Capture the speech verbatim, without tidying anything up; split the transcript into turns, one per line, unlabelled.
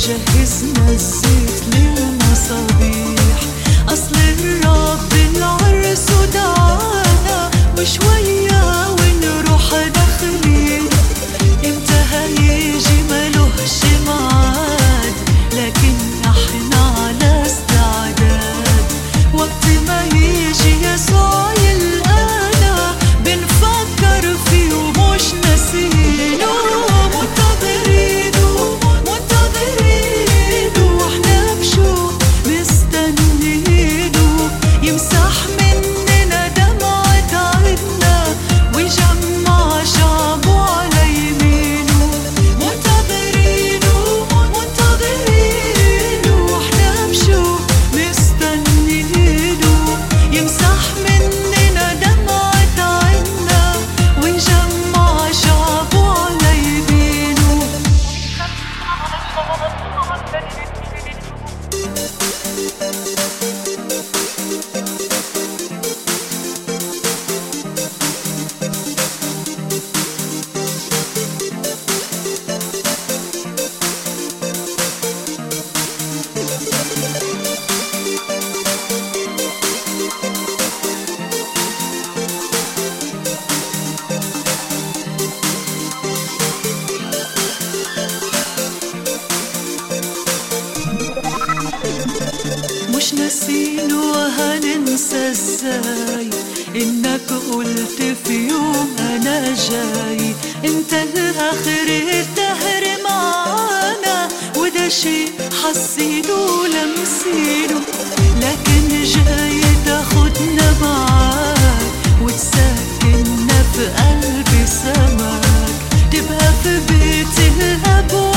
وجهزنا الزيت للمصابيح. أصل الرب العرس ودعانا وشوية ونروح داخلين. امتى هيجي ملوهش معاد، لكن احنا على استعداد. وقت ما يجي يسوع يلقانا بنفكر فيه ومش ناسينه. منتظرينه منتظرينه واحنا بشوق مستنينه. يمسح مننا دمعة عنا ويجمع شعبه على يمينه. منتظرينه منتظرينه واحنا بشوق مستنينه. يمسح مننا دمعة عنا ويجمع شعبه على يمينه. مش ناسينه وهننسى ازاي انك قلت في يوم انا جاي. انت لاخر الدهر معانا وده شيء حسينه ولمسينه. لكن جاي تاخدنا معاك وتسكننا في قلب سماك. تبقى في بيت الابواب